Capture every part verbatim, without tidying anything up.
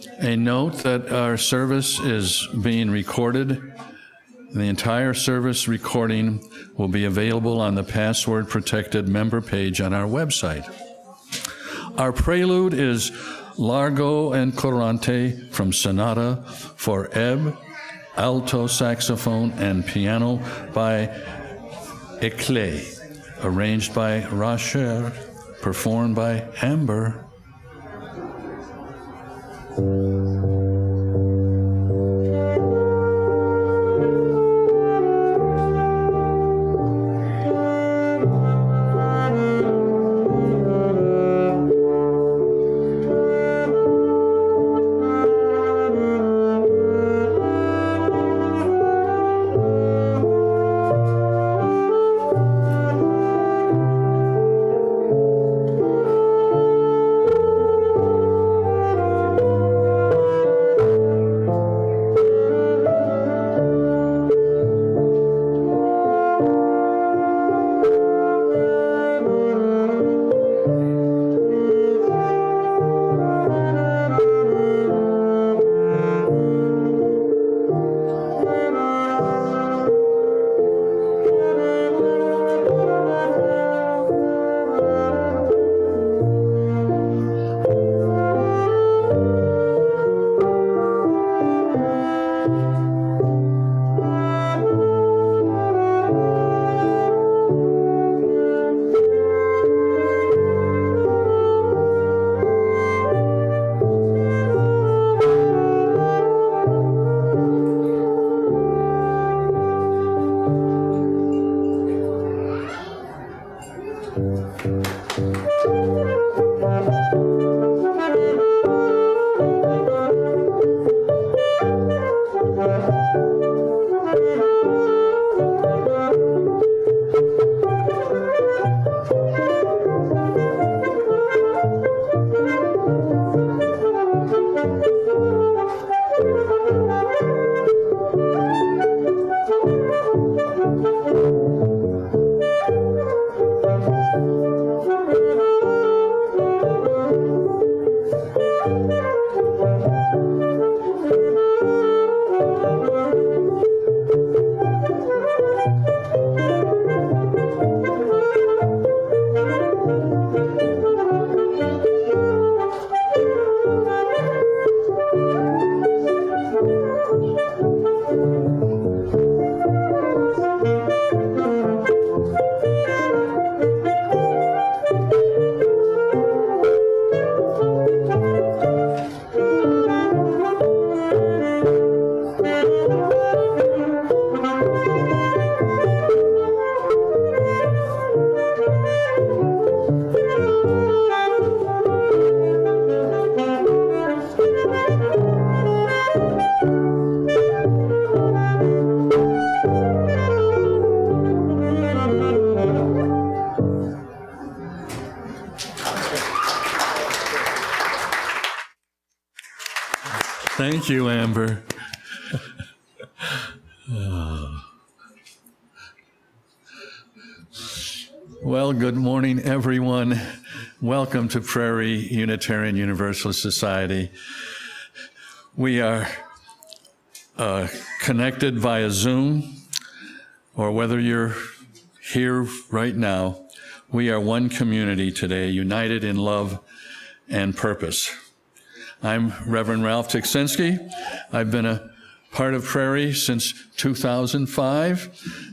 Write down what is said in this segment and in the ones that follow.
A note that our service is being recorded. The entire service recording will be available on the password-protected member page on our website. Our prelude is Largo and Corante from Sonata for ebb, alto saxophone, and piano by Eclat, arranged by Racher, performed by Amber. Thank you, Amber. Oh. Well, good morning, everyone. Welcome to Prairie Unitarian Universalist Society. We are uh, connected via Zoom, or whether you're here right now, we are one community today, united in love and purpose. I'm Reverend Ralph Tiksinski. I've been a part of Prairie since two thousand five.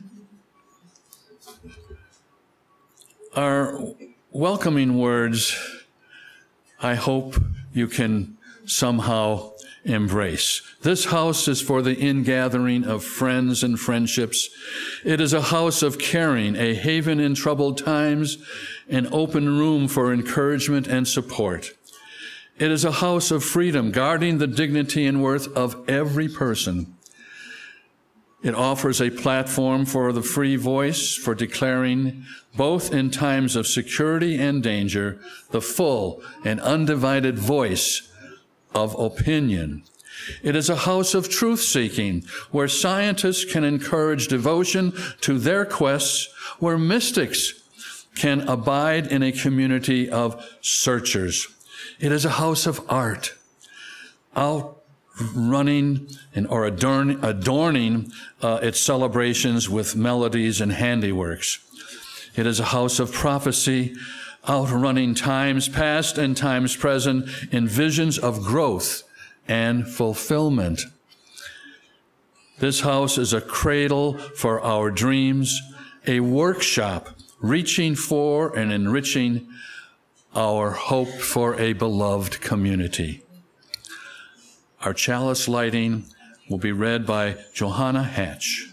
Our welcoming words, I hope you can somehow embrace. This house is for the ingathering of friends and friendships. It is a house of caring, a haven in troubled times, an open room for encouragement and support. It is a house of freedom, guarding the dignity and worth of every person. It offers a platform for the free voice, for declaring, both in times of security and danger, the full and undivided voice of opinion. It is a house of truth-seeking, where scientists can encourage devotion to their quests, where mystics can abide in a community of searchers. It is a house of art, outrunning and or adorn, adorning uh, its celebrations with melodies and handiworks. It is a house of prophecy, outrunning times past and times present in visions of growth and fulfillment. This house is a cradle for our dreams, a workshop reaching for and enriching our hope for a beloved community. Our chalice lighting will be read by Johanna Hatch.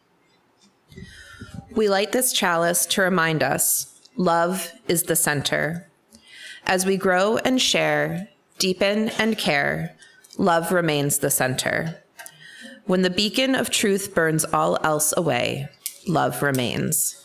We light this chalice to remind us love is the center. As we grow and share, deepen and care, love remains the center. When the beacon of truth burns all else away, love remains.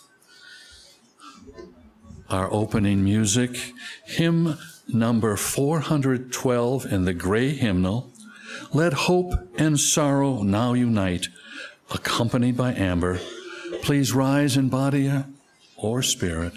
Our opening music, hymn number four hundred twelve in the gray hymnal, Let Hope and Sorrow Now Unite, accompanied by Amber. Please rise in body or spirit.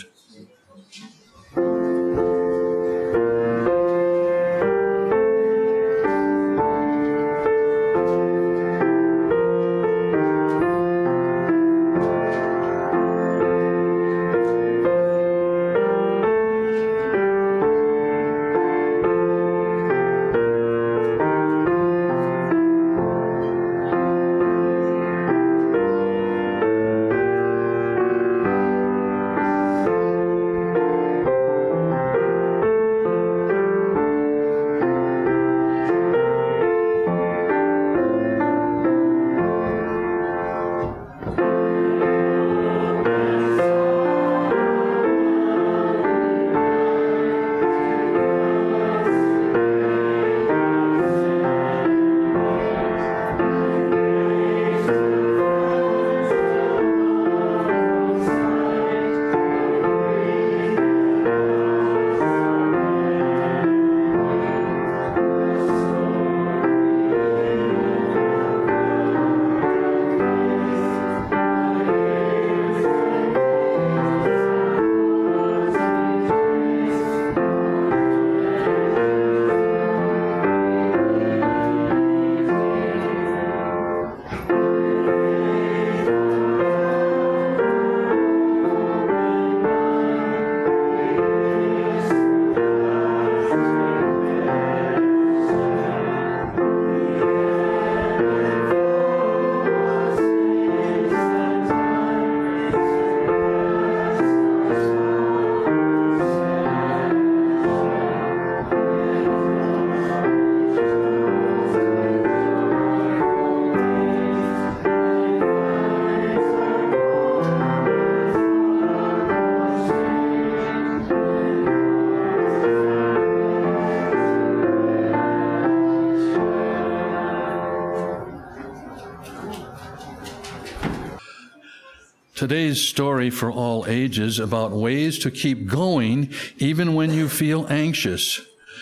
Today's story for all ages about ways to keep going even when you feel anxious.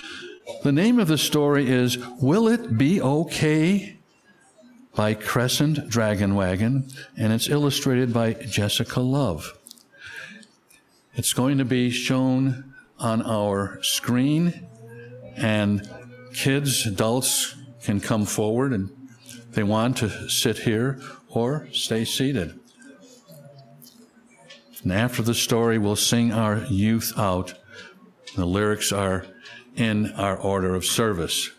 The name of the story is Will It Be Okay? By Crescent Dragon Wagon, and it's illustrated by Jessica Love. It's going to be shown on our screen, and kids, adults can come forward and if they want to sit here or stay seated. And after the story, we'll sing our youth out. The lyrics are in our order of service.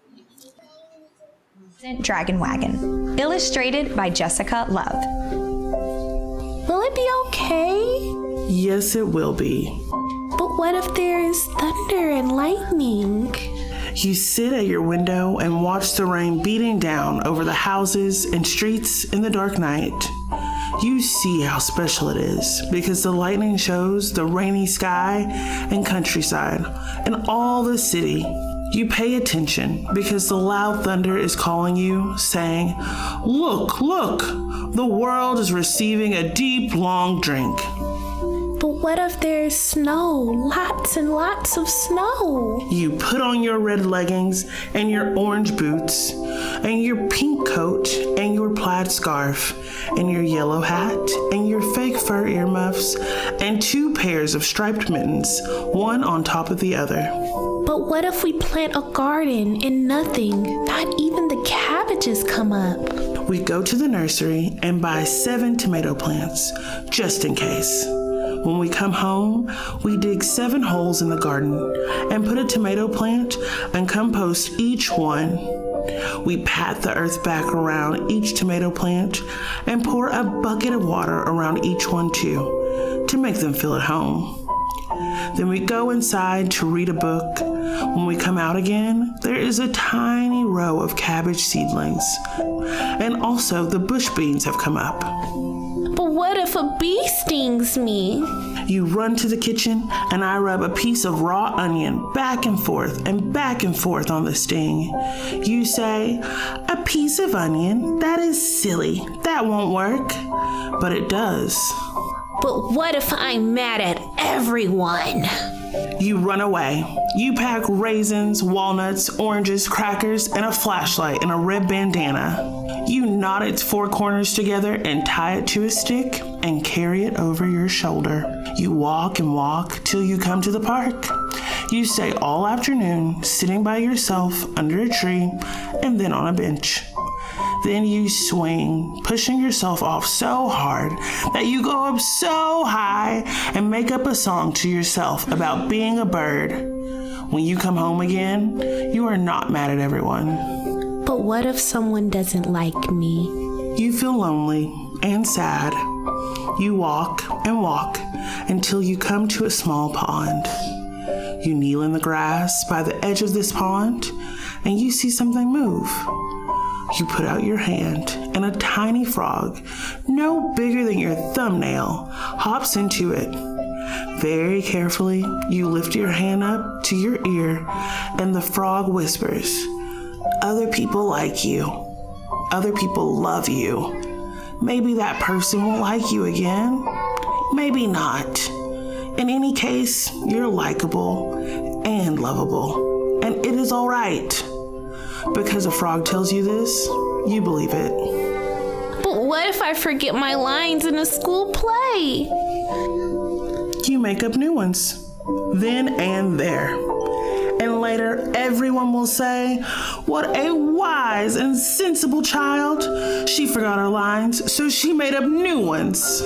Dragon Wagon, illustrated by Jessica Love. Will it be okay? Yes, it will be. But what if there is thunder and lightning? You sit at your window and watch the rain beating down over the houses and streets in the dark night. You see how special it is because the lightning shows the rainy sky and countryside and all the city. You pay attention because the loud thunder is calling you, saying, "Look, look, the world is receiving a deep, long drink." But what if there's snow, lots and lots of snow? You put on your red leggings and your orange boots and your pink coat and your plaid scarf and your yellow hat and your fake fur earmuffs and two pairs of striped mittens, one on top of the other. But what if we plant a garden and nothing, not even the cabbages come up? We go to the nursery and buy seven tomato plants, just in case. When we come home, we dig seven holes in the garden and put a tomato plant and compost each one. We pat the earth back around each tomato plant and pour a bucket of water around each one too, to make them feel at home. Then we go inside to read a book. When we come out again, there is a tiny row of cabbage seedlings. And also the bush beans have come up. But what if a bee stings me? You run to the kitchen and I rub a piece of raw onion back and forth and back and forth on the sting. You say, a piece of onion? That is silly. That won't work. But it does. But what if I'm mad at everyone? You run away. You pack raisins, walnuts, oranges, crackers, and a flashlight in a red bandana. You knot its four corners together and tie it to a stick and carry it over your shoulder. You walk and walk till you come to the park. You stay all afternoon sitting by yourself under a tree and then on a bench. Then you swing, pushing yourself off so hard that you go up so high and make up a song to yourself about being a bird. When you come home again, you are not mad at everyone. But what if someone doesn't like me? You feel lonely and sad. You walk and walk until you come to a small pond. You kneel in the grass by the edge of this pond and you see something move. You put out your hand, and a tiny frog, no bigger than your thumbnail, hops into it. Very carefully, you lift your hand up to your ear, and the frog whispers, other people like you. Other people love you. Maybe that person will like you again. Maybe not. In any case, you're likable and lovable, and it is all right. Because a frog tells you this, you believe it. But what if I forget my lines in a school play? You make up new ones, then and there. And later, everyone will say, what a wise and sensible child. She forgot her lines, so she made up new ones.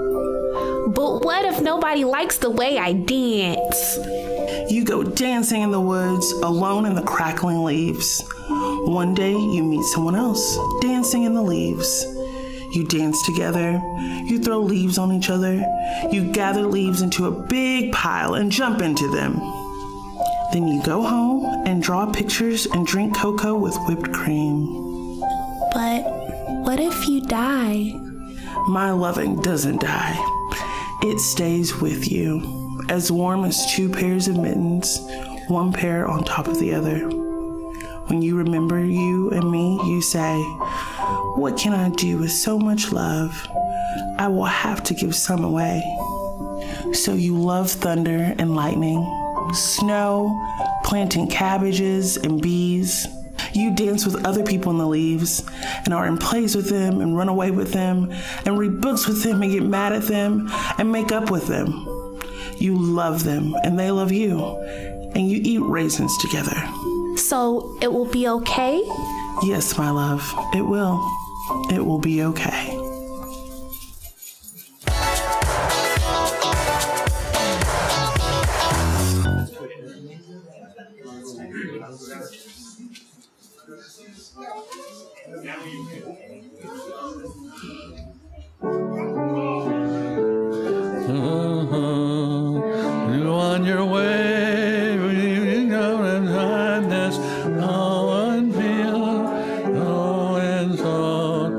But what if nobody likes the way I dance? You go dancing in the woods, alone in the crackling leaves. One day you meet someone else dancing in the leaves. You dance together, you throw leaves on each other, you gather leaves into a big pile and jump into them. Then you go home and draw pictures and drink cocoa with whipped cream. But what if you die? My loving doesn't die. It stays with you, as warm as two pairs of mittens, one pair on top of the other. When you remember you and me, you say, what can I do with so much love? I will have to give some away. So you love thunder and lightning, snow, planting cabbages and bees. You dance with other people in the leaves and are in plays with them and run away with them and read books with them and get mad at them and make up with them. You love them and they love you, and you eat raisins together. So it will be okay? Yes, my love, it will. It will be okay. You on your way, you go and hide this, no one feel, no and so,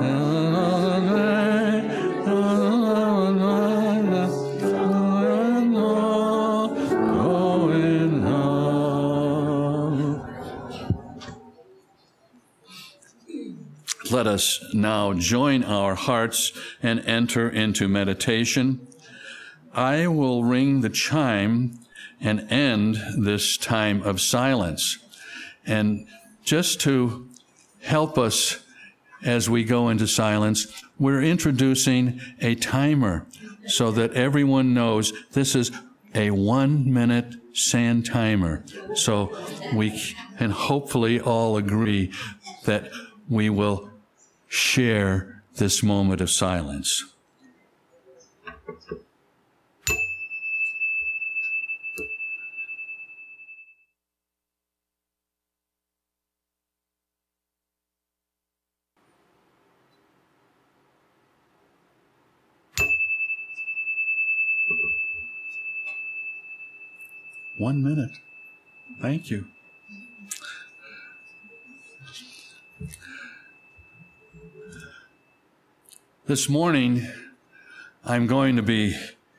going home. Let us now join our hearts and enter into meditation. I will ring the chime and end this time of silence. And just to help us as we go into silence, we're introducing a timer so that everyone knows this is a one-minute sand timer. So we can hopefully all agree that we will share this moment of silence. One minute. Thank you. This morning, I'm going to be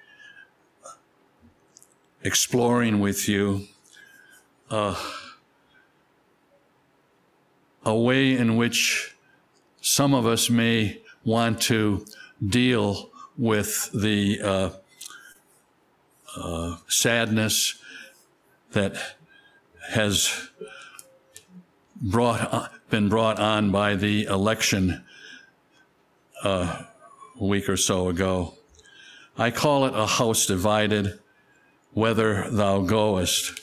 exploring with you uh, a way in which some of us may want to deal with the uh, uh, sadness that has brought been brought on by the election uh, a week or so ago. I call it a house divided, whither thou goest.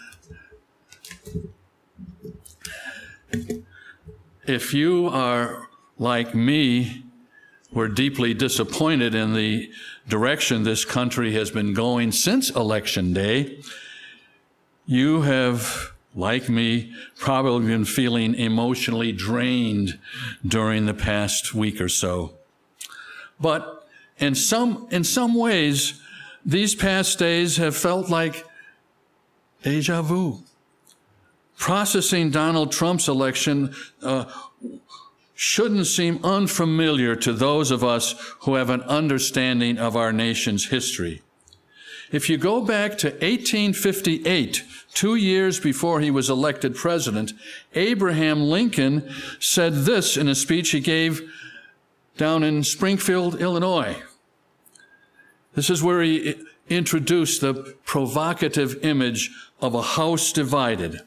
If you are like me, we're deeply disappointed in the direction this country has been going since Election Day. You have, like me, probably been feeling emotionally drained during the past week or so. But in some, in some ways, these past days have felt like deja vu. Processing Donald Trump's election uh, shouldn't seem unfamiliar to those of us who have an understanding of our nation's history. If you go back to eighteen fifty-eight, two years before he was elected president, Abraham Lincoln said this in a speech he gave down in Springfield, Illinois. This is where he introduced the provocative image of a house divided.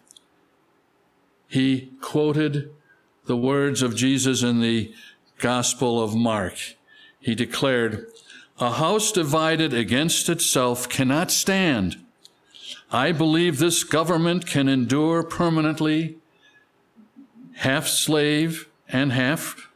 He quoted the words of Jesus in the Gospel of Mark. He declared, "A house divided against itself cannot stand. I believe this government can endure permanently, half slave and half,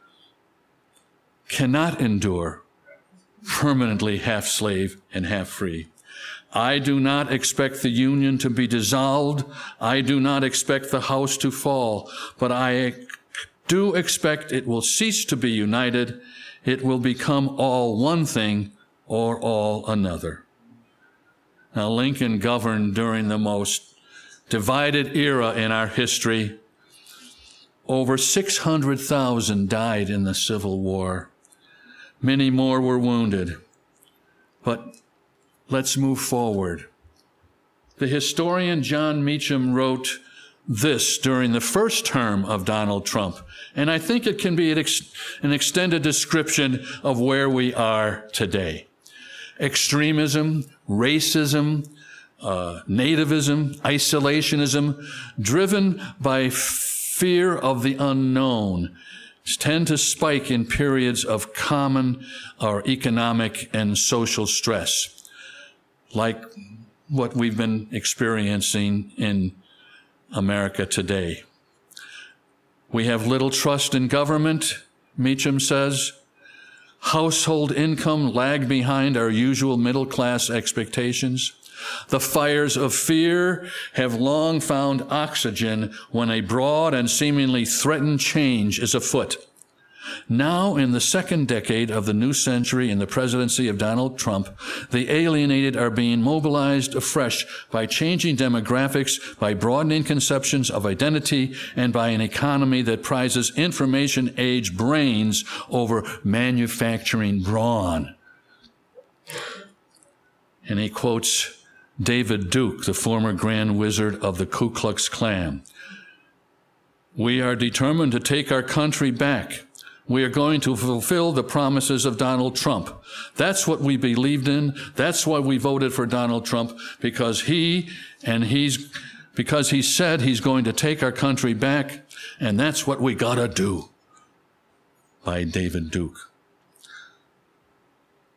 cannot endure permanently half slave and half free. I do not expect the union to be dissolved. I do not expect the house to fall, but I do expect it will cease to be united. It will become all one thing or all another." Now, Lincoln governed during the most divided era in our history. Over six hundred thousand died in the Civil War. Many more were wounded. But let's move forward. The historian John Meacham wrote this during the first term of Donald Trump, and I think it can be an, ex- an extended description of where we are today. Extremism, racism, uh, nativism, isolationism, driven by fear of the unknown, tend to spike in periods of common or economic and social stress, like what we've been experiencing in America today. We have little trust in government, Meacham says. Household income lag behind our usual middle-class expectations. The fires of fear have long found oxygen when a broad and seemingly threatened change is afoot. Now, in the second decade of the new century in the presidency of Donald Trump, the alienated are being mobilized afresh by changing demographics, by broadening conceptions of identity, and by an economy that prizes information-age brains over manufacturing brawn. And he quotes David Duke, the former Grand Wizard of the Ku Klux Klan. "We are determined to take our country back. We are going to fulfill the promises of Donald Trump. That's what we believed in. That's why we voted for Donald Trump, because he and he's because he said he's going to take our country back, and that's what we gotta do." By David Duke.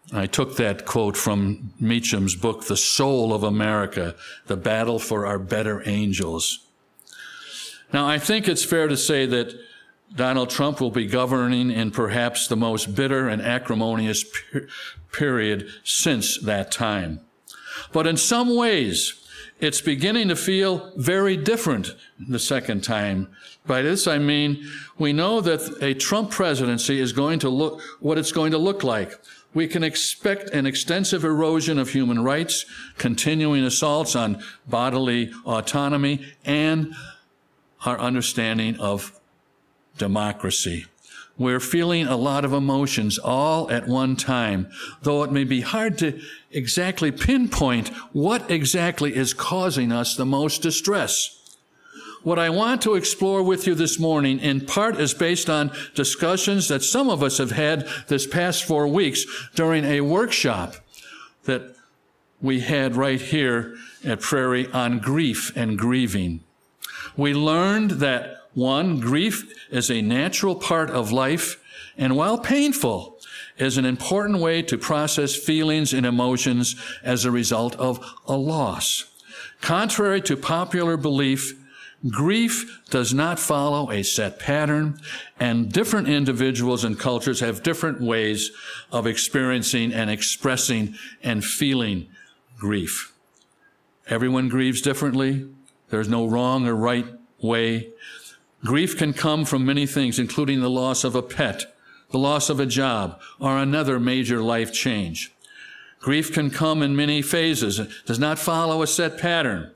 I took that quote from Meacham's book, The Soul of America, The Battle for Our Better Angels. Now, I think it's fair to say that Donald Trump will be governing in perhaps the most bitter and acrimonious per- period since that time. But in some ways, it's beginning to feel very different the second time. By this I mean, we know that a Trump presidency is going to look what it's going to look like. We can expect an extensive erosion of human rights, continuing assaults on bodily autonomy, and our understanding of democracy. We're feeling a lot of emotions all at one time, though it may be hard to exactly pinpoint what exactly is causing us the most distress. What I want to explore with you this morning, in part, is based on discussions that some of us have had this past four weeks during a workshop that we had right here at Prairie on grief and grieving. We learned that, one, grief is a natural part of life, and while painful, is an important way to process feelings and emotions as a result of a loss. Contrary to popular belief, grief does not follow a set pattern, and different individuals and cultures have different ways of experiencing and expressing and feeling grief. Everyone grieves differently. There's no wrong or right way. Grief can come from many things, including the loss of a pet, the loss of a job, or another major life change. Grief can come in many phases. It does not follow a set pattern.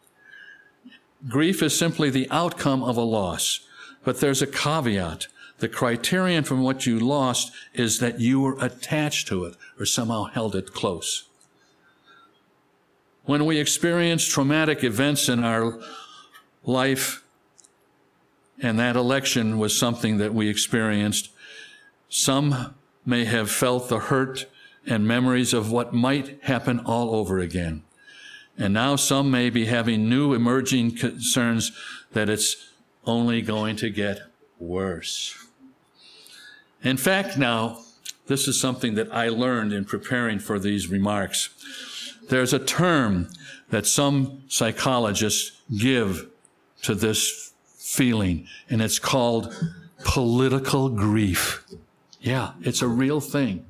Grief is simply the outcome of a loss, but there's a caveat. The criterion from what you lost is that you were attached to it or somehow held it close. When we experience traumatic events in our life, and that election was something that we experienced, some may have felt the hurt and memories of what might happen all over again. And now some may be having new emerging concerns that it's only going to get worse. In fact, now, this is something that I learned in preparing for these remarks. There's a term that some psychologists give to this feeling, and it's called political grief. Yeah, it's a real thing.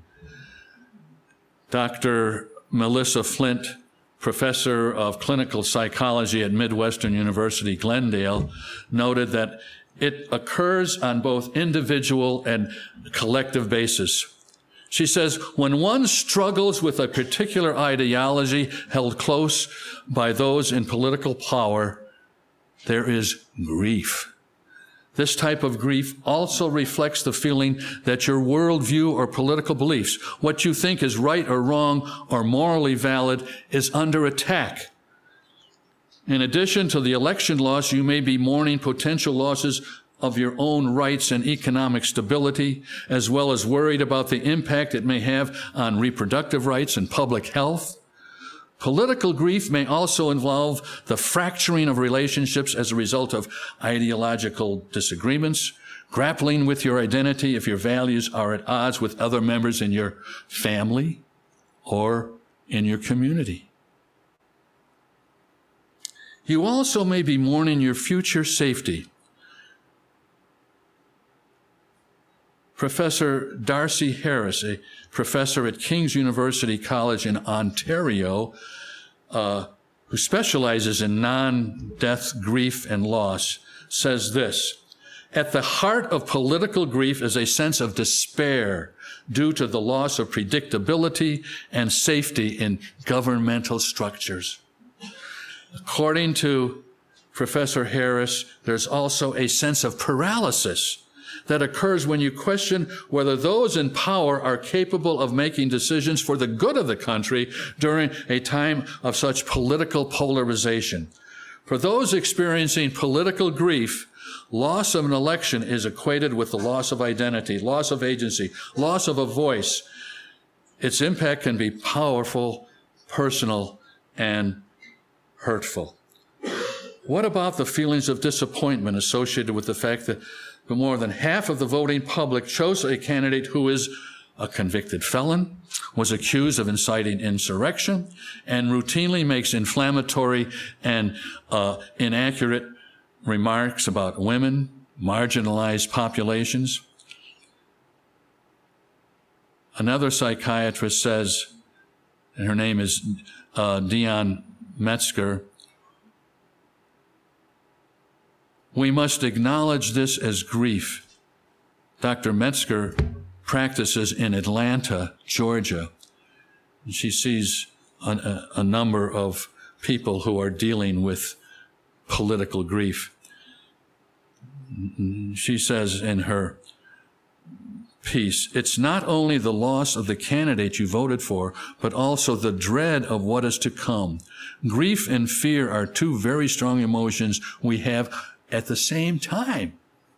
Doctor Melissa Flint, professor of clinical psychology at Midwestern University, Glendale, noted that it occurs on both individual and collective basis. She says, when one struggles with a particular ideology held close by those in political power, there is grief. This type of grief also reflects the feeling that your worldview or political beliefs, what you think is right or wrong or morally valid, is under attack. In addition to the election loss, you may be mourning potential losses of your own rights and economic stability, as well as worried about the impact it may have on reproductive rights and public health. Political grief may also involve the fracturing of relationships as a result of ideological disagreements, grappling with your identity if your values are at odds with other members in your family or in your community. You also may be mourning your future safety. Professor Darcy Harris, a professor at King's University College in Ontario, uh, who specializes in non-death grief and loss, says this: at the heart of political grief is a sense of despair due to the loss of predictability and safety in governmental structures. According to Professor Harris, there's also a sense of paralysis that occurs when you question whether those in power are capable of making decisions for the good of the country during a time of such political polarization. For those experiencing political grief, loss of an election is equated with the loss of identity, loss of agency, loss of a voice. Its impact can be powerful, personal, and hurtful. What about the feelings of disappointment associated with the fact that more than half of the voting public chose a candidate who is a convicted felon, was accused of inciting insurrection, and routinely makes inflammatory and uh, inaccurate remarks about women, marginalized populations. Another psychiatrist says, and her name is uh, Dion Metzger, we must acknowledge this as grief. Doctor Metzger practices in Atlanta, Georgia. And she sees a, a, a number of people who are dealing with political grief. She says in her piece, it's not only the loss of the candidate you voted for, but also the dread of what is to come. Grief and fear are two very strong emotions we have at the same time.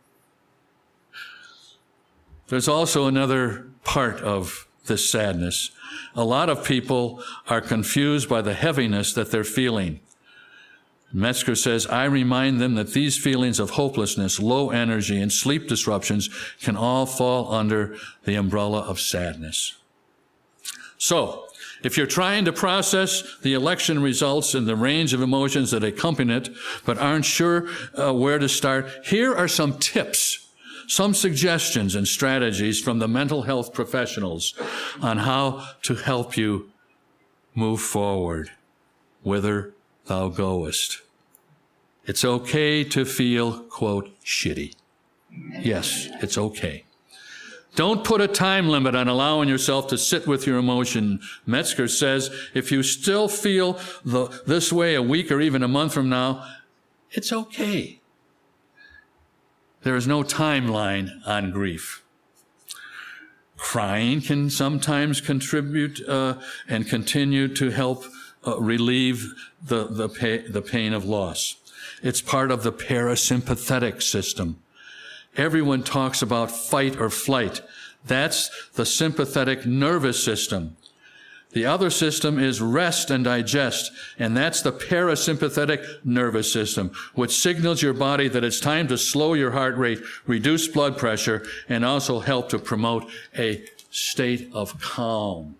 There's also another part of this sadness. A lot of people are confused by the heaviness that they're feeling. Metzger says, I remind them that these feelings of hopelessness, low energy, and sleep disruptions can all fall under the umbrella of sadness. So, if you're trying to process the election results and the range of emotions that accompany it, but aren't sure uh, where to start, here are some tips, some suggestions and strategies from the mental health professionals on how to help you move forward, whither thou goest. It's okay to feel, quote, shitty. Yes, it's okay. Don't put a time limit on allowing yourself to sit with your emotion. Metzger says, if you still feel the, this way a week or even a month from now, it's okay. There is no timeline on grief. Crying can sometimes contribute uh, and continue to help uh, relieve the, the, pay, the pain of loss. It's part of the parasympathetic system. Everyone talks about fight or flight. That's the sympathetic nervous system. The other system is rest and digest, and that's the parasympathetic nervous system, which signals your body that it's time to slow your heart rate, reduce blood pressure, and also help to promote a state of calm.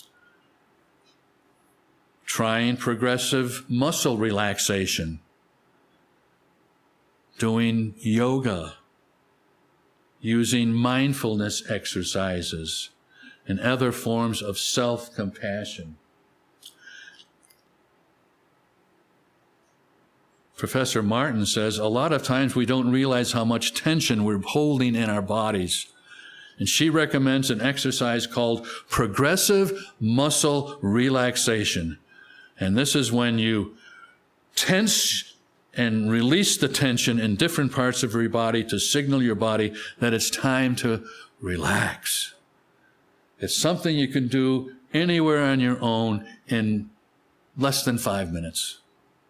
Trying progressive muscle relaxation, doing yoga, using mindfulness exercises, and other forms of self-compassion. Professor Martin says, a lot of times we don't realize how much tension we're holding in our bodies. And she recommends an exercise called progressive muscle relaxation. And this is when you tense and release the tension in different parts of your body to signal your body that it's time to relax. It's something you can do anywhere on your own in less than five minutes.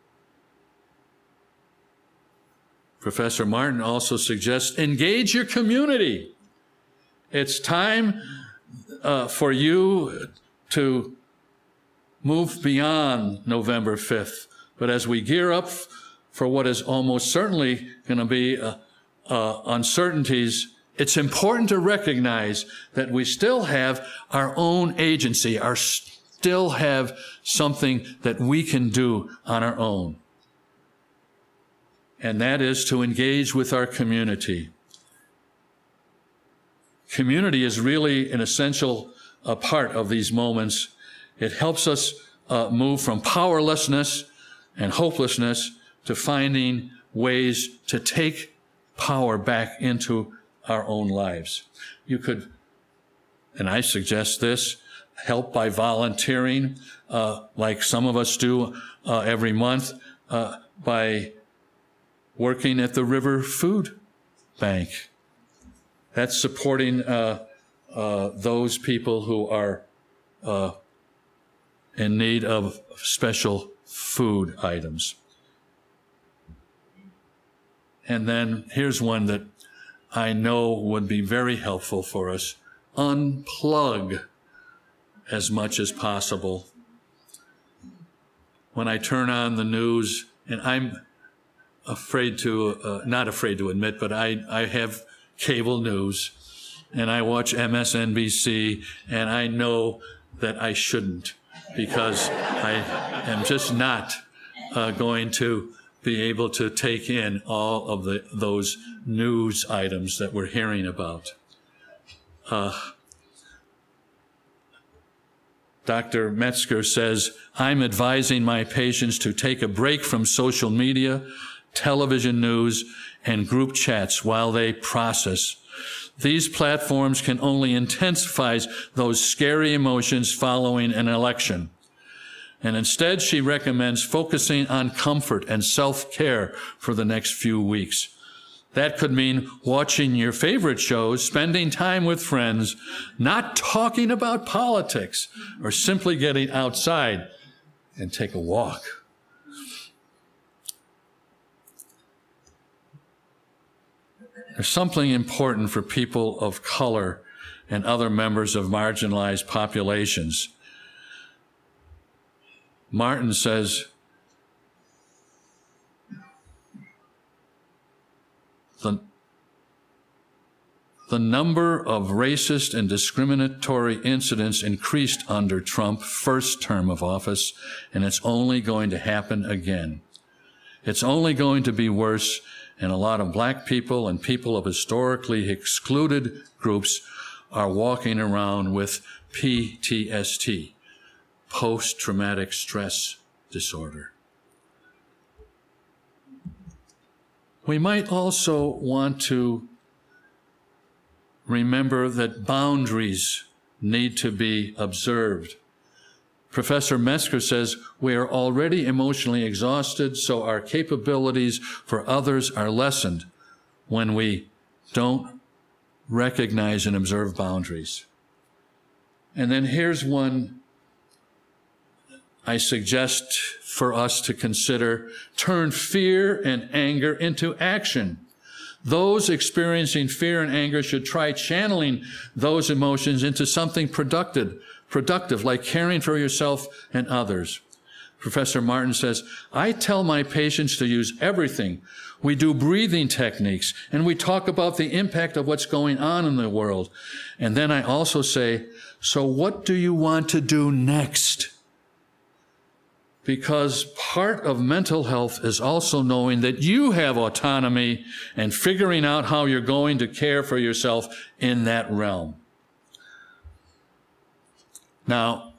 Professor Martin also suggests engage your community. It's time uh, for you to move beyond November fifth. But as we gear up for what is almost certainly going to be uh, uh, uncertainties, it's important to recognize that we still have our own agency, our still have something that we can do on our own. And that is to engage with our community. Community is really an essential uh, part of these moments. It helps us uh, move from powerlessness and hopelessness to finding ways to take power back into our own lives. You could, and I suggest this, help by volunteering, uh, like some of us do uh, every month, uh, by working at the River Food Bank. That's supporting uh, uh, those people who are uh, in need of special food items. And then here's one that I know would be very helpful for us. Unplug as much as possible. When I turn on the news, and I'm afraid to, uh, not afraid to admit, but I, I have cable news, and I watch M S N B C, and I know that I shouldn't, because I am just not uh, going to be able to take in all of the those news items that we're hearing about. Uh, Doctor Metzger says, I'm advising my patients to take a break from social media, television news, and group chats while they process. These platforms can only intensify those scary emotions following an election. And instead, she recommends focusing on comfort and self-care for the next few weeks. That could mean watching your favorite shows, spending time with friends, not talking about politics, or simply getting outside and take a walk. There's something important for people of color and other members of marginalized populations. Martin says, the, the number of racist and discriminatory incidents increased under Trump's first term of office, and it's only going to happen again. It's only going to be worse, and a lot of black people and people of historically excluded groups are walking around with P T S D, post-traumatic stress disorder. We might also want to remember that boundaries need to be observed. Professor Metzger says we are already emotionally exhausted, so our capabilities for others are lessened when we don't recognize and observe boundaries. And then here's one I suggest for us to consider: turn fear and anger into action. Those experiencing fear and anger should try channeling those emotions into something productive, productive, like caring for yourself and others. Professor Martin says, I tell my patients to use everything. We do breathing techniques, and we talk about the impact of what's going on in the world. And then I also say, so what do you want to do next? Because part of mental health is also knowing that you have autonomy and figuring out how you're going to care for yourself in that realm. Now,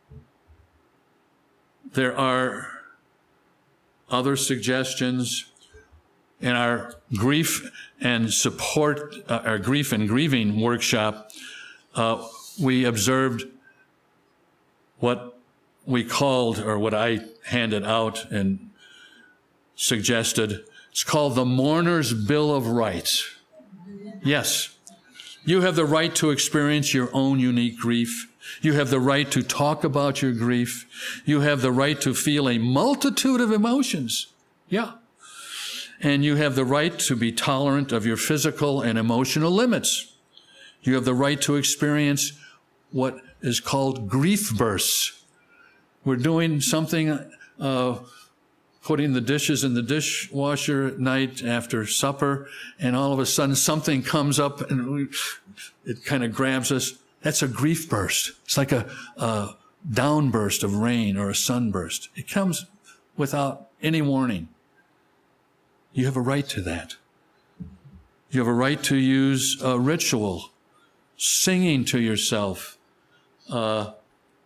there are other suggestions in our grief and support, uh, our grief and grieving workshop. Uh, we observed what we called, or what I handed out and suggested, it's called the Mourner's Bill of Rights. Yes, you have the right to experience your own unique grief. You have the right to talk about your grief. You have the right to feel a multitude of emotions. Yeah. And you have the right to be tolerant of your physical and emotional limits. You have the right to experience what is called grief bursts. We're doing something, uh, putting the dishes in the dishwasher at night after supper, and all of a sudden something comes up and we, it kind of grabs us. That's a grief burst. It's like a, a downburst of rain or a sunburst. It comes without any warning. You have a right to that. You have a right to use a ritual, singing to yourself, uh,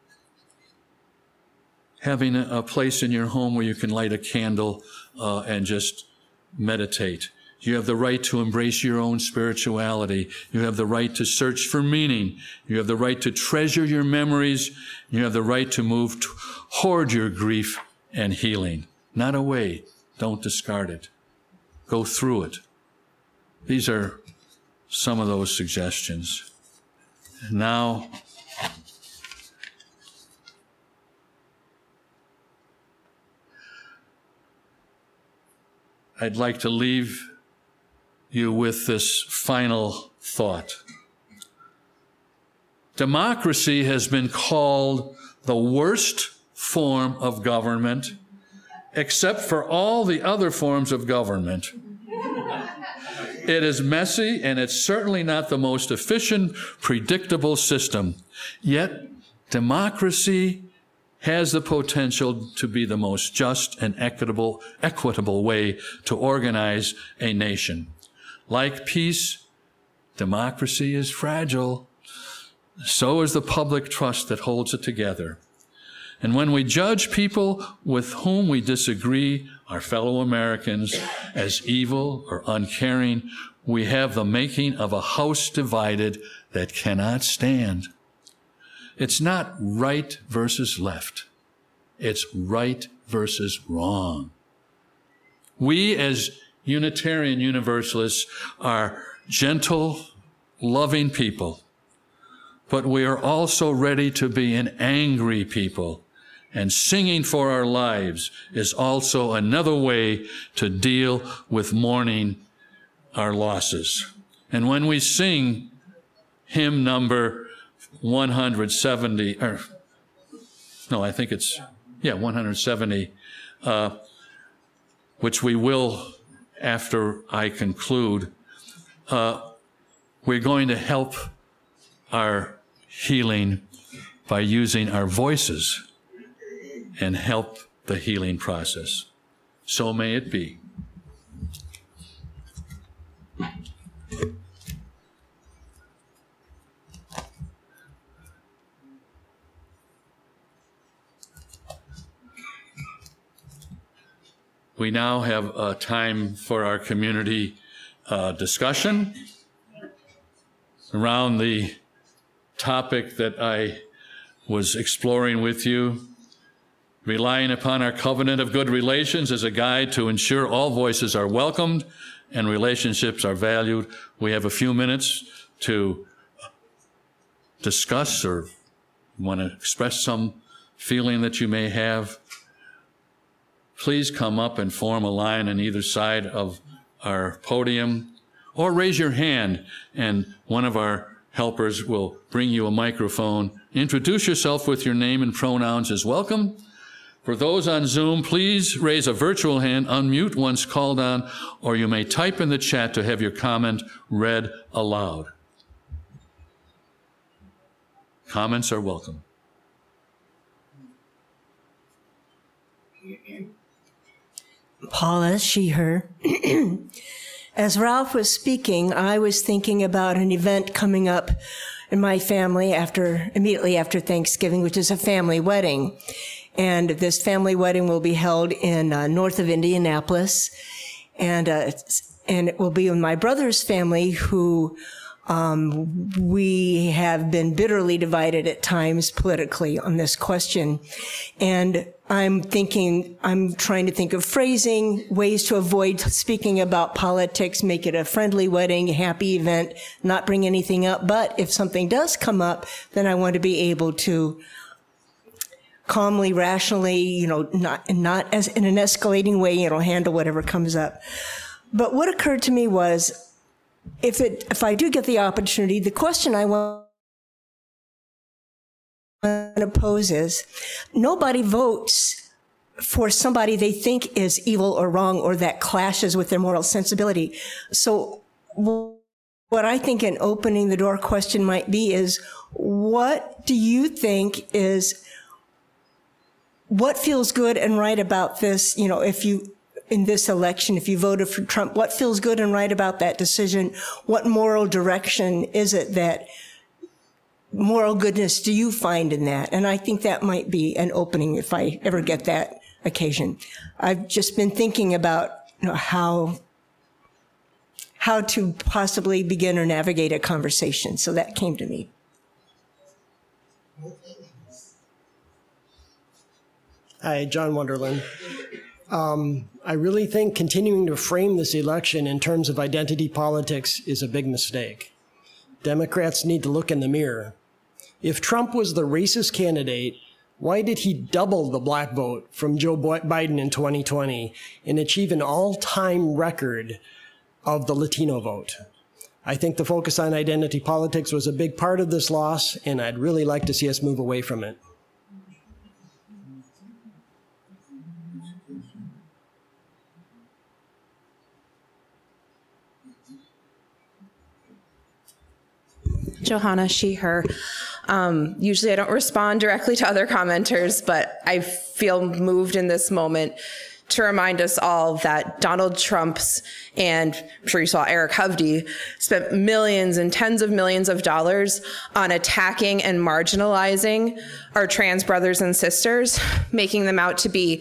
having a place in your home where you can light a candle uh, and just meditate. You have the right to embrace your own spirituality. You have the right to search for meaning. You have the right to treasure your memories. You have the right to move toward your grief and healing. Not away. Don't discard it. Go through it. These are some of those suggestions. Now, I'd like to leave you with this final thought. Democracy has been called the worst form of government, except for all the other forms of government. It is messy, and it's certainly not the most efficient, predictable system. Yet, democracy has the potential to be the most just and equitable, equitable way to organize a nation. Like peace, democracy is fragile. So is the public trust that holds it together. And when we judge people with whom we disagree, our fellow Americans, as evil or uncaring, we have the making of a house divided that cannot stand. It's not right versus left. It's right versus wrong. We as Unitarian Universalists are gentle, loving people, but we are also ready to be an angry people. And singing for our lives is also another way to deal with mourning our losses. And when we sing hymn number one hundred seventy, or no, I think it's, yeah, one hundred seventy, uh, which we will after I conclude, uh, we're going to help our healing by using our voices and help the healing process. So may it be. We now have uh, time for our community uh, discussion around the topic that I was exploring with you, relying upon our covenant of good relations as a guide to ensure all voices are welcomed and relationships are valued. We have a few minutes to discuss or want to express some feeling that you may have. Please come up and form a line on either side of our podium, or raise your hand and one of our helpers will bring you a microphone. Introduce yourself with your name and pronouns as welcome. For those on Zoom, please raise a virtual hand, unmute once called on, or you may type in the chat to have your comment read aloud. Comments are welcome. Paula, she, her. As Ralph was speaking, I was thinking about an event coming up in my family after, immediately after Thanksgiving, which is a family wedding. And this family wedding will be held in uh, north of Indianapolis. And, uh, and it will be with my brother's family, who um, we have been bitterly divided at times politically on this question. And I'm thinking, I'm trying to think of phrasing, ways to avoid speaking about politics, make it a friendly wedding, happy event, not bring anything up. But if something does come up, then I want to be able to calmly, rationally, you know, not, not as in an escalating way, you know, handle whatever comes up. But what occurred to me was, if it, if I do get the opportunity, the question I want to pose is, nobody votes for somebody they think is evil or wrong or that clashes with their moral sensibility. So what I think an opening the door question might be is, what do you think is, what feels good and right about this, you know, if you, in this election, if you voted for Trump, what feels good and right about that decision? What moral direction is it that, moral goodness do you find in that? And I think that might be an opening if I ever get that occasion. I've just been thinking about, you know, how, how to possibly begin or navigate a conversation. So that came to me. Hi, John Wonderland. Um, I really think continuing to frame this election in terms of identity politics is a big mistake. Democrats need to look in the mirror. If Trump was the racist candidate, why did he double the black vote from Joe Biden in twenty twenty and achieve an all-time record of the Latino vote? I think the focus on identity politics was a big part of this loss, and I'd really like to see us move away from it. Johanna, she, her. Um, usually I don't respond directly to other commenters, but I feel moved in this moment to remind us all that Donald Trump's, and I'm sure you saw Eric Hovde, spent millions and tens of millions of dollars on attacking and marginalizing our trans brothers and sisters, making them out to be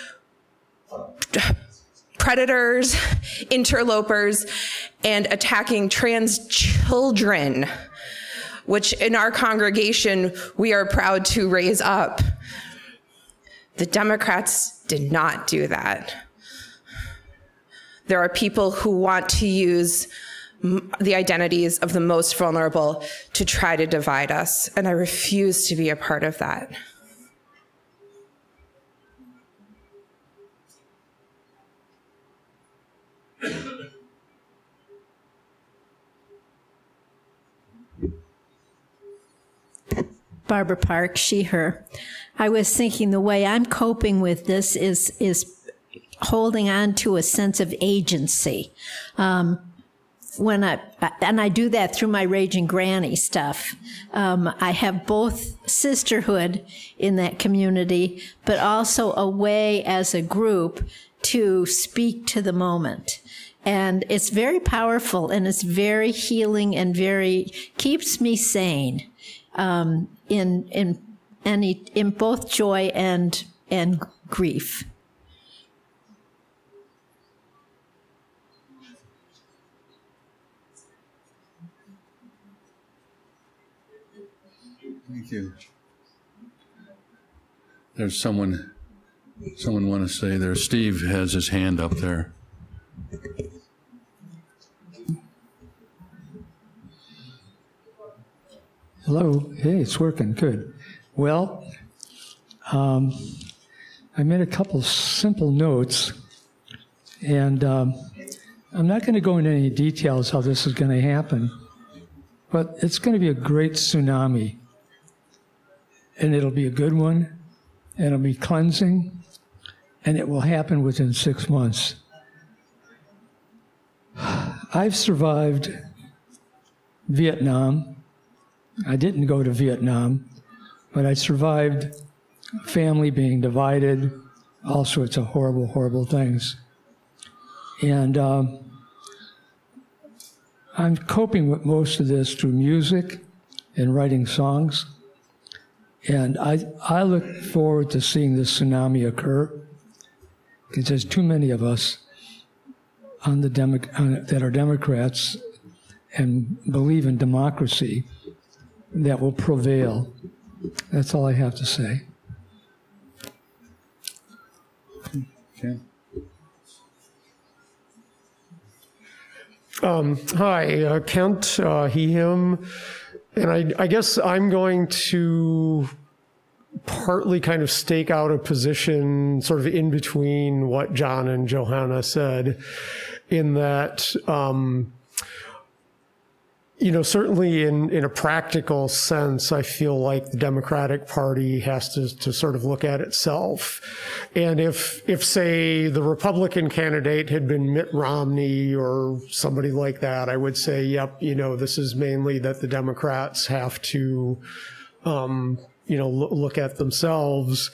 predators, interlopers, and attacking trans children, which in our congregation we are proud to raise up. The Democrats did not do that. There are people who want to use m- the identities of the most vulnerable to try to divide us, and I refuse to be a part of that. Barbara Park, she, her. I was thinking the way I'm coping with this is is holding on to a sense of agency. Um, when I, and I do that through my Raging Granny stuff. Um, I have both sisterhood in that community, but also a way as a group to speak to the moment. And it's very powerful, and it's very healing, and very, keeps me sane. Um, in in any in both joy and and grief. Thank you. There's someone someone want to say there. Steve has his hand up there. Hello. Hey, it's working. Good. Well, um, I made a couple simple notes, and um, I'm not going to go into any details how this is going to happen, but it's going to be a great tsunami, and it'll be a good one, and it'll be cleansing, and it will happen within six months. I've survived Vietnam. I didn't go to Vietnam, but I survived family being divided, all sorts of horrible, horrible things. And um, I'm coping with most of this through music and writing songs. And I, I look forward to seeing this tsunami occur, because there's too many of us on the Demo- on, that are Democrats and believe in democracy that will prevail. That's all I have to say. Okay. Um, hi, uh, Kent, uh, he, him. And I, I guess I'm going to partly kind of stake out a position sort of in between what John and Johanna said, in that, um, you know, certainly in, in a practical sense, I feel like the Democratic Party has to, to sort of look at itself. And if, if, say, the Republican candidate had been Mitt Romney or somebody like that, I would say, yep, you know, this is mainly that the Democrats have to, um, you know, look, look at themselves.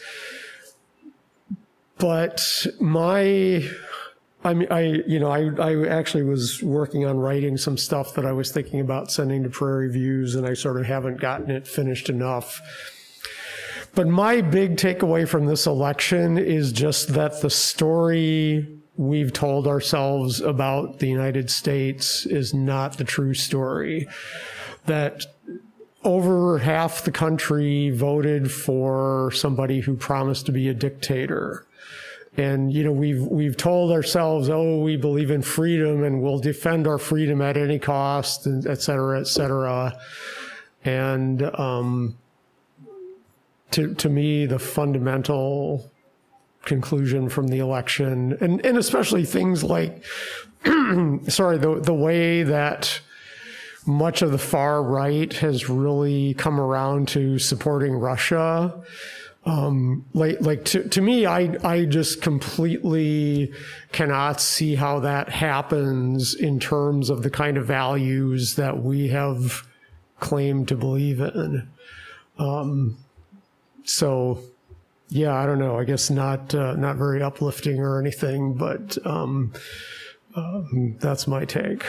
But my... I mean, I, you know, I, I actually was working on writing some stuff that I was thinking about sending to Prairie Views, and I sort of haven't gotten it finished enough. But my big takeaway from this election is just that the story we've told ourselves about the United States is not the true story. That over half the country voted for somebody who promised to be a dictator. And, you know, we've, we've told ourselves, oh, we believe in freedom and we'll defend our freedom at any cost, and et cetera, et cetera. And, um, to, to me, the fundamental conclusion from the election, and, and especially things like, sorry, the, the way that much of the far right has really come around to supporting Russia. Um, like, like to, to me, I, I just completely cannot see how that happens in terms of the kind of values that we have claim to believe in. Um, so, yeah, I don't know. I guess not uh, not very uplifting or anything, but um, uh, that's my take.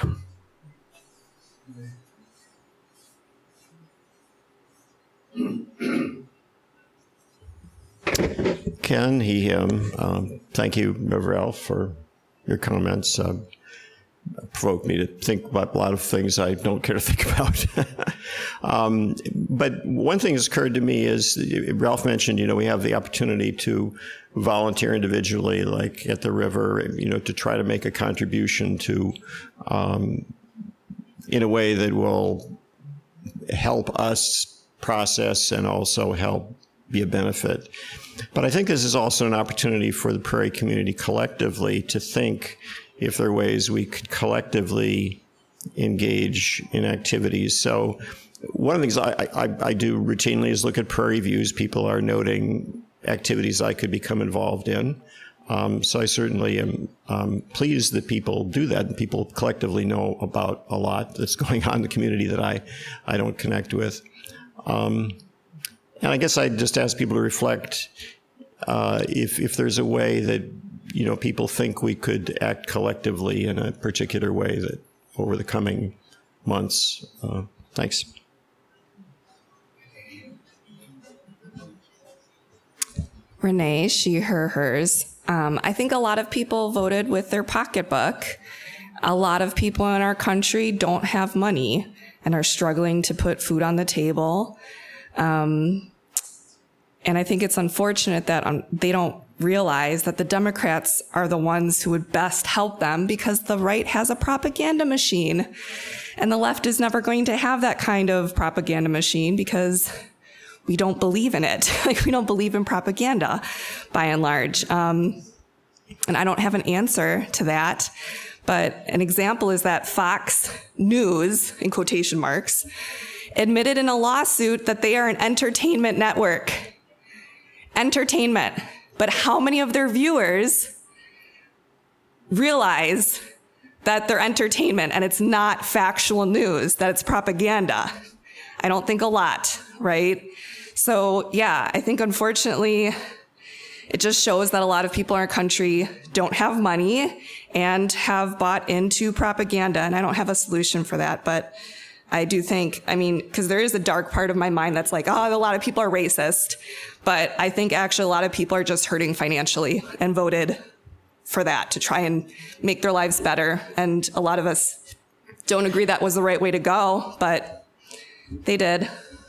Ken, he, um, um, thank you, Ralph, for your comments. Uh, provoked me to think about a lot of things I don't care to think about. um, but one thing that's occurred to me is, Ralph mentioned, you know, we have the opportunity to volunteer individually, like at the river, you know, to try to make a contribution to, um, in a way that will help us process and also help be a benefit. But I think this is also an opportunity for the Prairie community collectively to think if there are ways we could collectively engage in activities. So one of the things I, I, I do routinely is look at Prairie Views. People are noting activities I could become involved in. Um, so I certainly am um, pleased that people do that, and people collectively know about a lot that's going on in the community that I, I don't connect with. Um, and I guess I'd just ask people to reflect uh, if, if there's a way that, you know, people think we could act collectively in a particular way that over the coming months. Uh, thanks. Renee, she, her, hers. Um, I think a lot of people voted with their pocketbook. A lot of people in our country don't have money and are struggling to put food on the table. Um, and I think it's unfortunate that um, they don't realize that the Democrats are the ones who would best help them, because the right has a propaganda machine and the left is never going to have that kind of propaganda machine, because we don't believe in it. Like, we don't believe in propaganda by and large. Um, and I don't have an answer to that. But an example is that Fox News, in quotation marks, admitted in a lawsuit that they are an entertainment network. Entertainment. But how many of their viewers realize that they're entertainment and it's not factual news, that it's propaganda? I don't think a lot, right? So yeah, I think unfortunately, it just shows that a lot of people in our country don't have money and have bought into propaganda, and I don't have a solution for that, but I do think, I mean, because there is a dark part of my mind that's like, oh, a lot of people are racist, but I think actually a lot of people are just hurting financially and voted for that to try and make their lives better, and a lot of us don't agree that was the right way to go, but they did.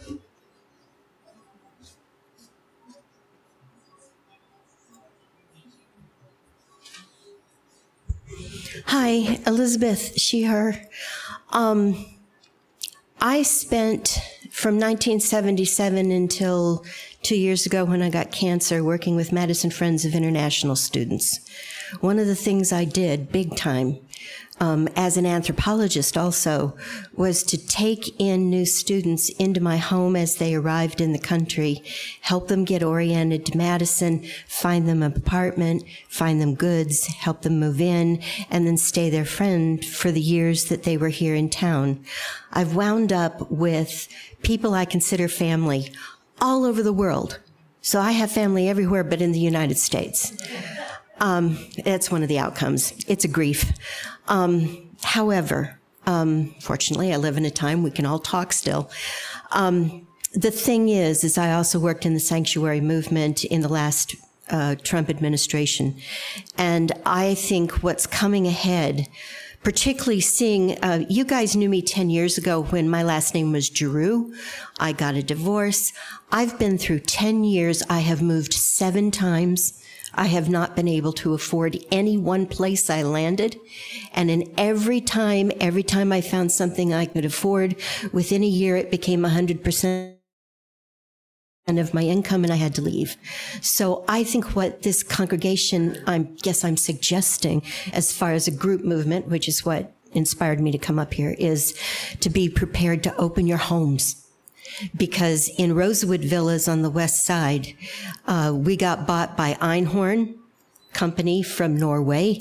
Hi, Elizabeth, she, her. Um, I spent from nineteen seventy-seven until two years ago when I got cancer working with Madison Friends of International Students. One of the things I did big time um, as an anthropologist also was to take in new students into my home as they arrived in the country, help them get oriented to Madison, find them an apartment, find them goods, help them move in, and then stay their friend for the years that they were here in town. I've wound up with people I consider family all over the world. So I have family everywhere but in the United States. Um, that's one of the outcomes. It's a grief. Um, however, um, fortunately, I live in a time we can all talk still. Um, the thing is, is I also worked in the sanctuary movement in the last uh, Trump administration. And I think what's coming ahead, particularly seeing, uh, you guys knew me ten years ago when my last name was Giroux. I got a divorce. I've been through ten years. I have moved seven times. I have not been able to afford any one place I landed. And in every time, every time I found something I could afford, within a year it became one hundred percent of my income and I had to leave. So I think what this congregation, I guess I'm suggesting as far as a group movement, which is what inspired me to come up here, is to be prepared to open your homes. Because in Rosewood Villas on the west side, uh, we got bought by Einhorn Company from Norway,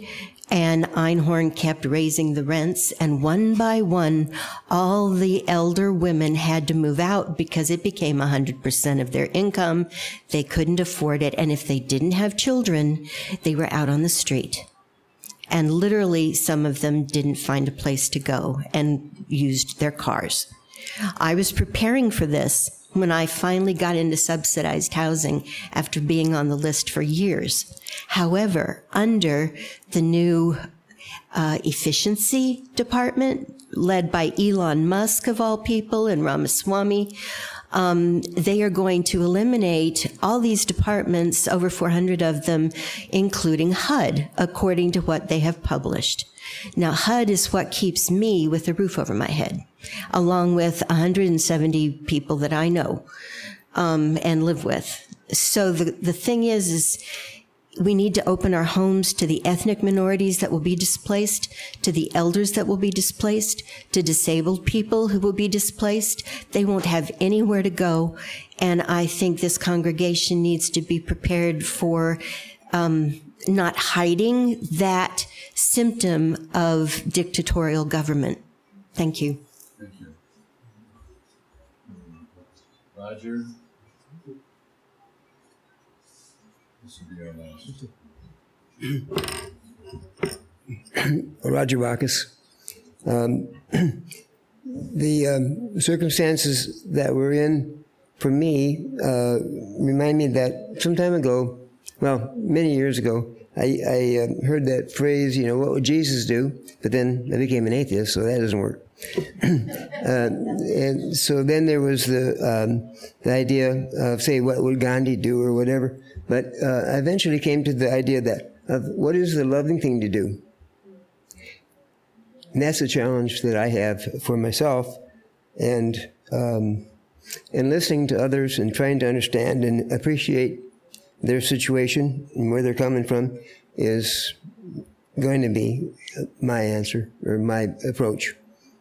And Einhorn kept raising the rents, and one by one, all the elder women had to move out because it became one hundred percent of their income. They couldn't afford it, and if they didn't have children, they were out on the street. And literally, some of them didn't find a place to go and used their cars. I was preparing for this when I finally got into subsidized housing after being on the list for years. However, under the new uh, efficiency department, led by Elon Musk of all people and Ramaswamy, um, they are going to eliminate all these departments, over four hundred of them, including H U D, according to what they have published. Now, H U D is what keeps me with a roof over my head, along with one hundred seventy people that I know um, and live with. So the, the thing is, is we need to open our homes to the ethnic minorities that will be displaced, to the elders that will be displaced, to disabled people who will be displaced. They won't have anywhere to go. And I think this congregation needs to be prepared for um, not hiding that symptom of dictatorial government. Thank you. Thank you. Roger? This will be our last. Roger Bacchus. Um, the um, circumstances that we're in, for me, uh, remind me that some time ago, well, many years ago, I, I uh, heard that phrase, you know, what would Jesus do? But then I became an atheist, so that doesn't work. uh, and so then there was the, um, the idea of, say, what would Gandhi do or whatever. But uh, I eventually came to the idea that of what is the loving thing to do? And that's a challenge that I have for myself, and um, and listening to others and trying to understand and appreciate their situation and where they're coming from is going to be my answer or my approach.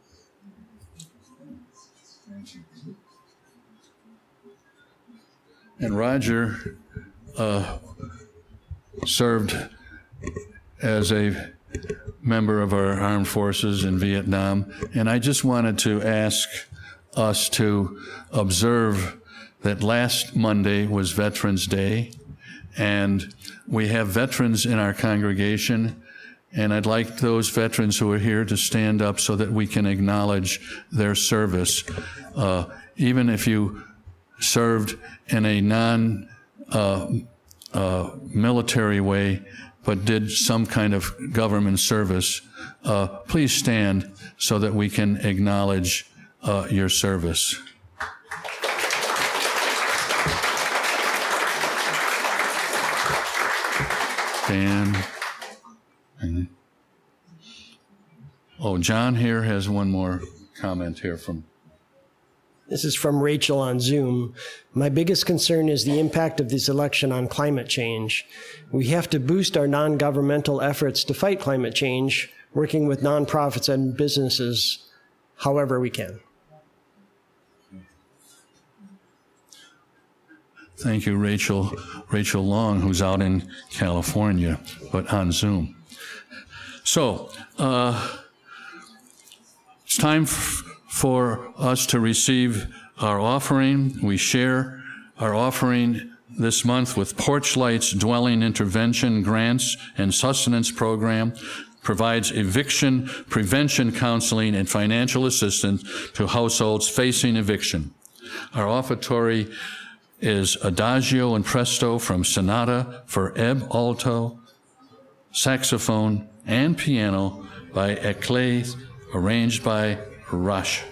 And Roger uh, served as a member of our armed forces in Vietnam, and I just wanted to ask us to observe that last Monday was Veterans Day, and we have veterans in our congregation, and I'd like those veterans who are here to stand up so that we can acknowledge their service. Uh, even if you served in a non uh, uh, military way, but did some kind of government service, uh, please stand so that we can acknowledge uh, your service. Dan. Oh, John here has one more comment here from. This is from Rachel on Zoom. My biggest concern is the impact of this election on climate change. We have to boost our non-governmental efforts to fight climate change, working with nonprofits and businesses however we can. Thank you, Rachel. Rachel Long, who's out in California, but on Zoom. So, uh, it's time f- for us to receive our offering. We share our offering this month with Porchlight's Dwelling Intervention Grants and Sustenance Program, provides eviction prevention counseling and financial assistance to households facing eviction. Our offertory is Adagio and Presto from Sonata for ebb alto, saxophone, and piano by Eclais, arranged by Rush.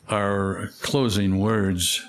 our closing words,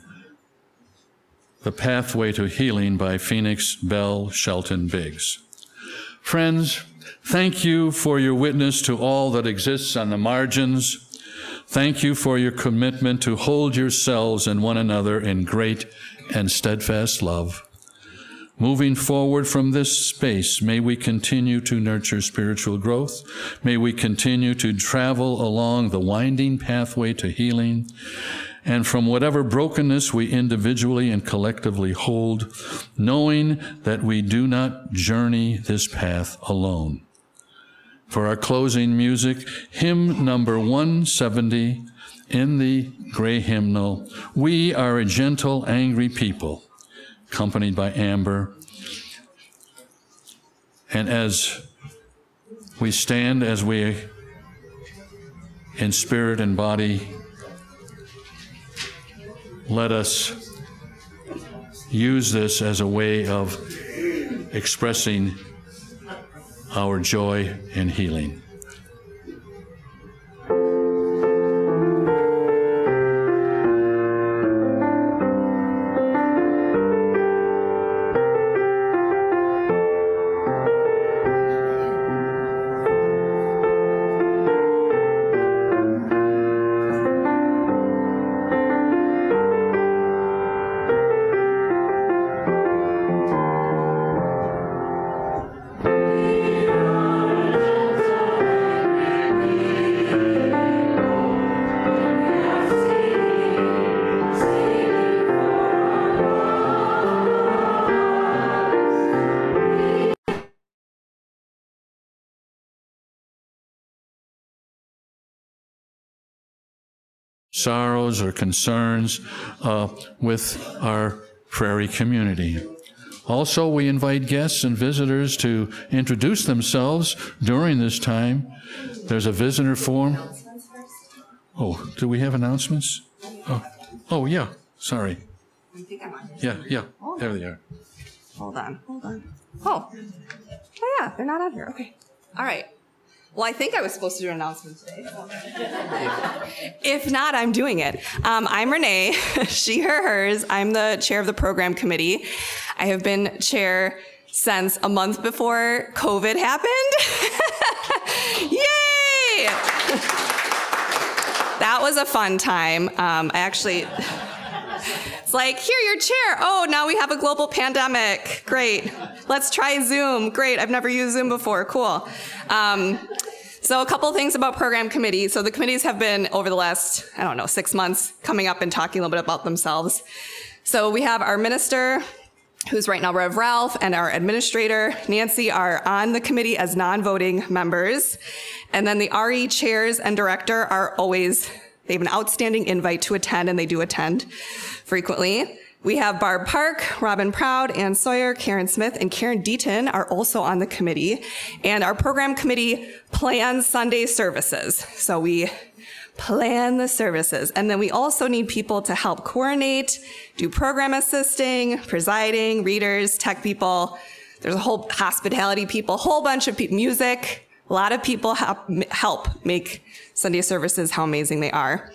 The Pathway to Healing by Phoenix Bell Shelton Biggs. Friends, thank you for your witness to all that exists on the margins. Thank you for your commitment to hold yourselves and one another in great and steadfast love. Moving forward from this space, may we continue to nurture spiritual growth. May we continue to travel along the winding pathway to healing. And from whatever brokenness we individually and collectively hold, knowing that we do not journey this path alone. For our closing music, hymn number one seventy in the gray hymnal, We Are a Gentle, Angry People, accompanied by Amber. And as we stand, as we, in spirit and body, let us use this as a way of expressing our joy in healing. Sorrows or concerns uh, with our prairie community. Also, we invite guests and visitors to introduce themselves during this time. There's a visitor form. Oh, do we have announcements? Oh, oh yeah, sorry. I think I'm on. Yeah, yeah, there they are. Hold on, hold on. Oh, oh yeah, they're not on here. Okay. All right. Well, I think I was supposed to do an announcement today. If not, I'm doing it. Um, I'm Renee, she, her, hers. I'm the chair of the program committee. I have been chair since a month before COVID happened. Yay! That was a fun time. Um, I actually, it's like, here, your chair. Oh, now we have a global pandemic. Great. Let's try Zoom. Great. I've never used Zoom before. Cool. Um, so a couple things about program committee. So the committees have been, over the last, I don't know, six months, coming up and talking a little bit about themselves. So we have our minister, who's right now Rev Ralph, and our administrator, Nancy, are on the committee as non-voting members. And then the R E chairs and director are always, they have an outstanding invite to attend, and they do attend frequently. We have Barb Park, Robin Proud, Ann Sawyer, Karen Smith, and Karen Deaton are also on the committee. And our program committee plans Sunday services. So we plan the services. And then we also need people to help coordinate, do program assisting, presiding, readers, tech people. There's a whole hospitality people, a whole bunch of people, music. A lot of people help, help make Sunday services how amazing they are.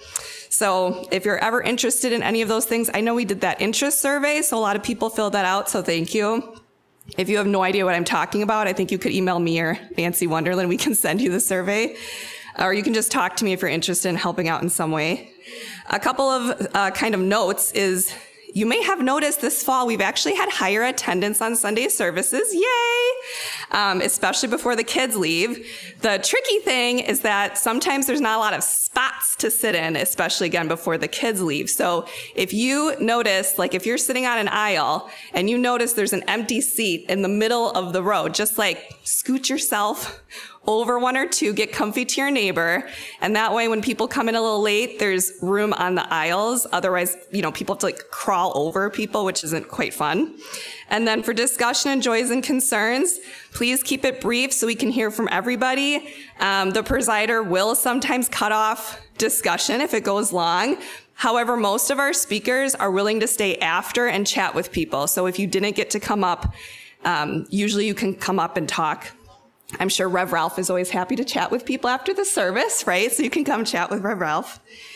So if you're ever interested in any of those things, I know we did that interest survey, so a lot of people filled that out, so thank you. If you have no idea what I'm talking about, I think you could email me or Nancy Wonderland. We can send you the survey. Or you can just talk to me if you're interested in helping out in some way. A couple of uh, kind of notes is, you may have noticed this fall we've actually had higher attendance on Sunday services, yay! Um, especially before the kids leave. The tricky thing is that sometimes there's not a lot of spots to sit in, especially again before the kids leave. So if you notice, like if you're sitting on an aisle and you notice there's an empty seat in the middle of the row, just like scoot yourself over one or two, get comfy to your neighbor, and that way when people come in a little late, there's room on the aisles. Otherwise, you know, people have to like crawl over people, which isn't quite fun. And then for discussion and joys and concerns, please keep it brief so we can hear from everybody. Um, the presider will sometimes cut off discussion if it goes long. However, most of our speakers are willing to stay after and chat with people. So if you didn't get to come up, um, usually you can come up and talk. I'm sure Rev Ralph is always happy to chat with people after the service, right? So you can come chat with Rev Ralph.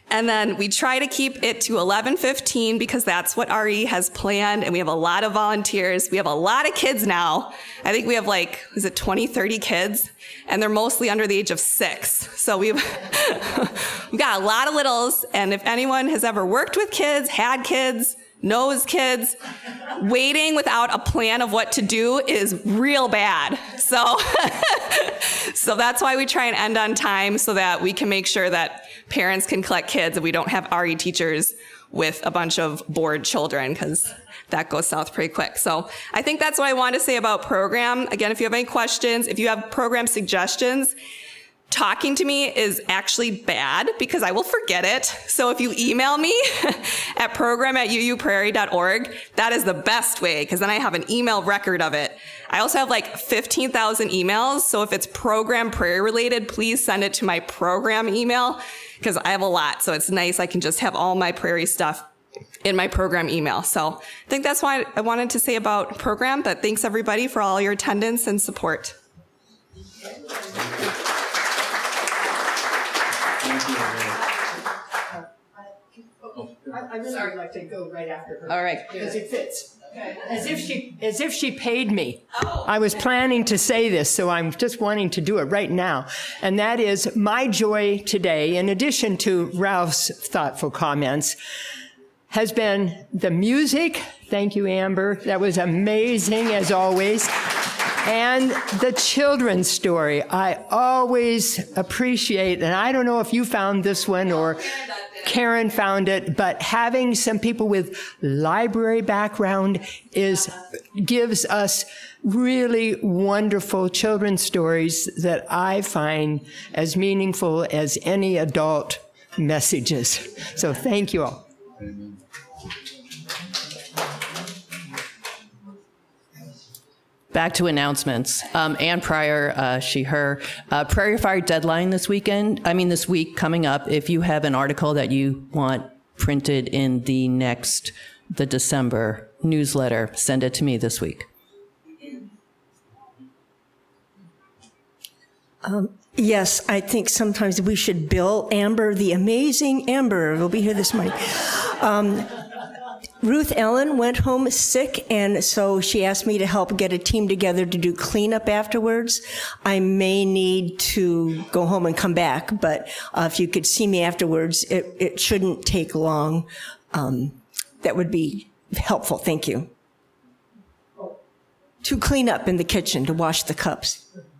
And then we try to keep it to eleven fifteen because that's what R E has planned. And we have a lot of volunteers. We have a lot of kids now. I think we have like, is it twenty, thirty kids? And they're mostly under the age of six. So we've, we've got a lot of littles. And if anyone has ever worked with kids, had kids, knows kids, waiting without a plan of what to do is real bad. So, so that's why we try and end on time so that we can make sure that parents can collect kids and we don't have R E teachers with a bunch of bored children, because that goes south pretty quick. So I think that's what I want to say about program. Again, if you have any questions, if you have program suggestions, talking to me is actually bad because I will forget it. So if you email me at program at u u prairie dot org, that is the best way because then I have an email record of it. I also have like fifteen thousand emails. So if it's program prairie related, please send it to my program email because I have a lot. So it's nice. I can just have all my prairie stuff in my program email. So I think that's why I wanted to say about program, but thanks everybody for all your attendance and support. I really would like to go right after her. All right. Because it fits. As if she, as if she paid me. I was planning to say this, so I'm just wanting to do it right now. And that is my joy today, in addition to Ralph's thoughtful comments, has been the music. Thank you, Amber. That was amazing, as always. And the children's story. I always appreciate, and I don't know if you found this one or Karen found it, but having some people with library background is gives us really wonderful children's stories that I find as meaningful as any adult messages. So thank you all. Amen. Back to announcements. Um, Ann Pryor, uh, she, her, uh, Prairie Fire deadline this weekend, I mean this week coming up. If you have an article that you want printed in the next, the December newsletter, send it to me this week. Um, yes, I think sometimes we should bill Amber, the amazing Amber, will be here this morning. Um, Ruth Ellen went home sick, and so she asked me to help get a team together to do cleanup afterwards. I may need to go home and come back, but uh, if you could see me afterwards, it, it shouldn't take long. Um, that would be helpful. Thank you. To clean up in the kitchen, to wash the cups.